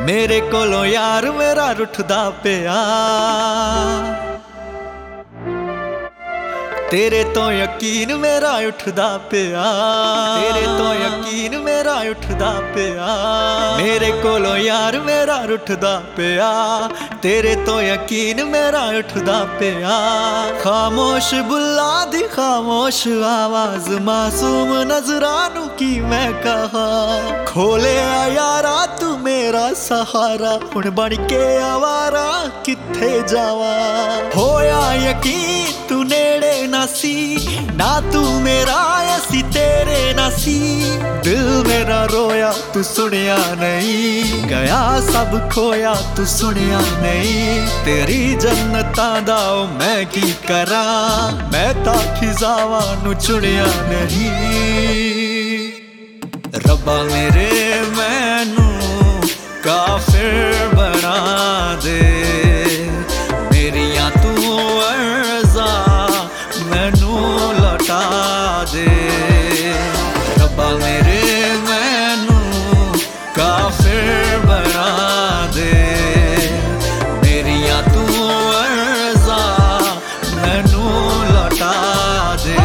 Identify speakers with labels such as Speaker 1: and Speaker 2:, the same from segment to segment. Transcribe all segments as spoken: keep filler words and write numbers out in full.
Speaker 1: मेरे कोलों यार मेरा रुठदा पिया, तेरे तो यकीन मेरा उठदा पिया, तेरे तो यकीन मेरा उठदा पिया। मेरे कोलों यार मेरा रुठदा पिया, तेरे तो यकीन मेरा उठदा पिया। खामोश बुल्ला दी खामोश आवाज मासूम नजरानू की मैं कहा, खोले आ यारा तू मेरा सहारा, हुण बन के आवारा किथे जावा। होया यकीन तू नेड़े ना सी, ना तू मेरा ऐसी तेरे ना सी। दिल मेरा रोया तू सुनिया नहीं, गया सब खोया तू सुनिया नहीं। तेरी जन्नतां दा मैं की करा, मैं तां खिजावां नू चुनिया नहीं। रब्बा मेरे मैनू काफिर बना दे, मेरियां तू अर्ज़ा मैनू लौटा दे। रब्बा मेरे मैनू काफिर बना दे, मेरियां तू अर्ज़ा मैनू लौटा दे।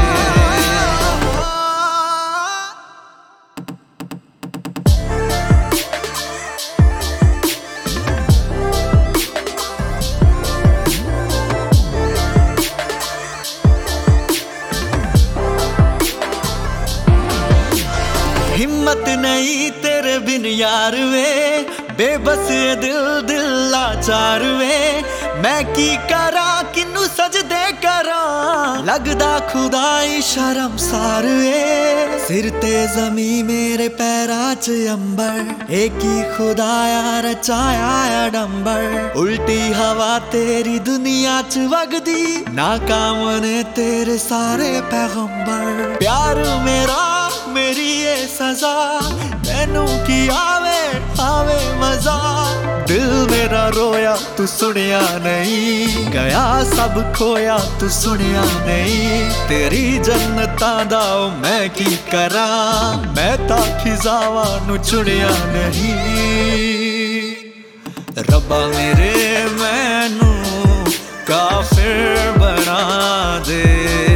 Speaker 1: हिम्मत नहीं तेरे बिन यार वे, बेबस ये दिल दिल लाचार वे। मैं की करा किन्नू सजदे करा, लगदा खुदाई शर्मसार वे। सिर ते जमी मेरे पैरां च अंबर, एक ही खुदाया रचाया अडंबर। उल्टी हवा तेरी दुनिया च वगदी, नाकाम ने तेरे सारे पैगंबर। प्यार मेरा मेरी ये सजा, तैनू की आवे आवे मजा। दिल मेरा रोया तू सुनिया नहीं, गया सब खोया तू सुनिया नहीं। तेरी जन्नतां दा मैं की करा, मैं तां खिजावां नू चुनिया नहीं। रब्बा मेरे मैनू काफिर बना दे।